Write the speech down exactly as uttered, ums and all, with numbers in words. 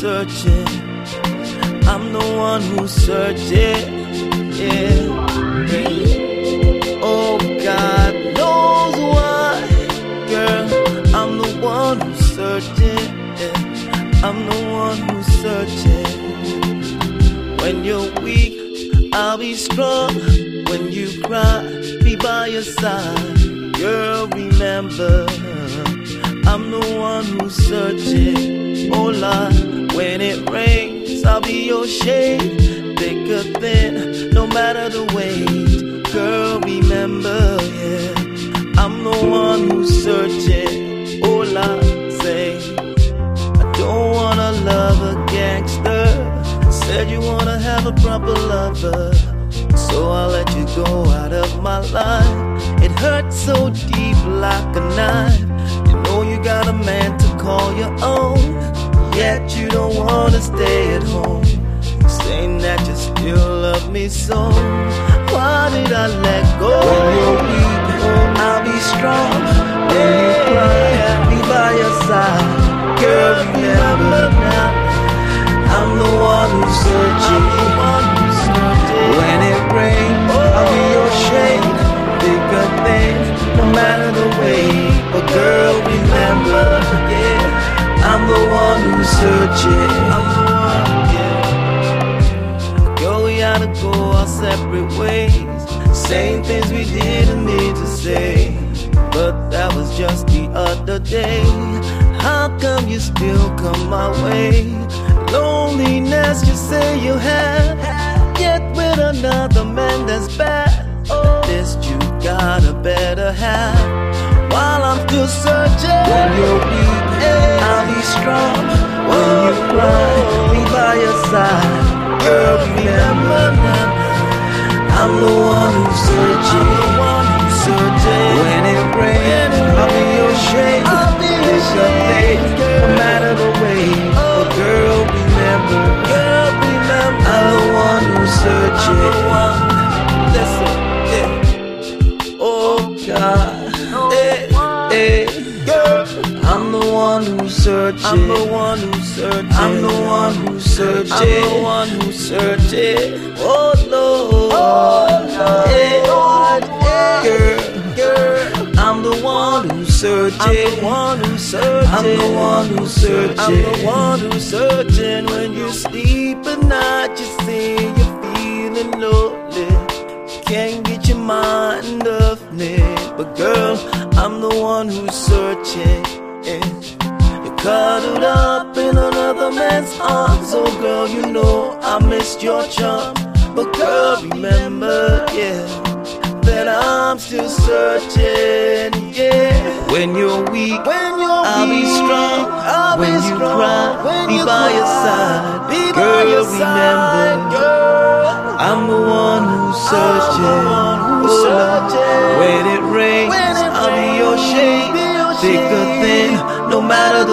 searching. I'm the one who's searching. Yeah. Oh, God knows why, girl. I'm the one who's searching. Yeah. I'm the one who's searching. When you're weak, I'll be strong. When you cry, be by your side. Girl, remember, I'm the one who's searching. Oh Lord, when it rains, I'll be your shade. Thick or thin, no matter the weight. Girl, remember, yeah, I'm the one who's searching. Oh Lord, say, I don't wanna love a gangster. Said you wanna have a proper lover, so I'll let you go out of my life. It hurts so deep like a knife. You know you got a man to call your own, yet you don't wanna stay at home, saying that you still love me so. Why did I let go? When you're weak, I'll be strong. When you cry, I'll be by your side. Girl, remember now, I'm the one who's searching. When it rains, I'll be your shade. Thick or thin, no matter the weight. But girl, remember, yeah, I'm the one who's searching. I'm the one, yeah. Girl, we gotta go our separate ways, saying things we didn't need to say, but that was just the other day. How come you still come my way? Loneliness you say you have, yet with another man that's bad. This you got a better half. While I'm still searching, when you're weak, I'll be strong. When you cry, be by your side. Girl, remember now, I'm the one who's searching. When it rains, I'll be your shade. It's a thing, no matter the way. But girl, remember, girl, remember, I'm the one who's searching. Listen, yeah. Oh God, hey, hey, girl, I'm the one who's searching. I'm the one who's searching. I'm the one who's searching. I'm the one who's searching. Oh Lord, oh Lord, hey, Lord, hey, girl, girl, I'm the one who's searching. I'm the one who's searching. I'm the one who's searching. I'm the one who's searching. When you sleep at night, you see you're feeling lonely. Can't get your mind off me. But girl, I'm the one who's searching. You're cuddled up in another man's arms. Oh girl, you know I missed your charm. But girl, remember, yeah, that I'm still searching, yeah. When you're weak, when you're I'll weak, be strong. I'll when be you strong. Cry, when be you by cry, your side. Be girl, by your remember, side, girl. I'm the one who's searching. One who's oh, searching. When it rains, when it I'll rains, be your shade. Thick or thin, no matter the